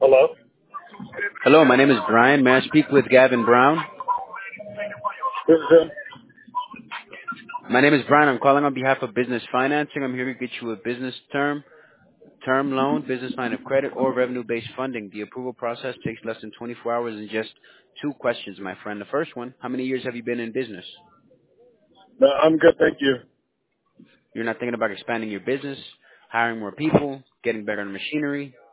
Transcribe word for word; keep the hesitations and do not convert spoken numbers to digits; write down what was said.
Hello? Hello, my name is Brian. May I speak with Gavin Brown? This is him. My name is Brian. I'm calling on behalf of Business Financing. I'm here to get you a business term, term loan, business line of credit, or revenue-based funding. The approval process takes less than twenty-four hours and just two questions, my friend. The first one, how many years have you been in business? No, I'm good, thank you. You're not thinking about expanding your business, hiring more people, getting better machinery?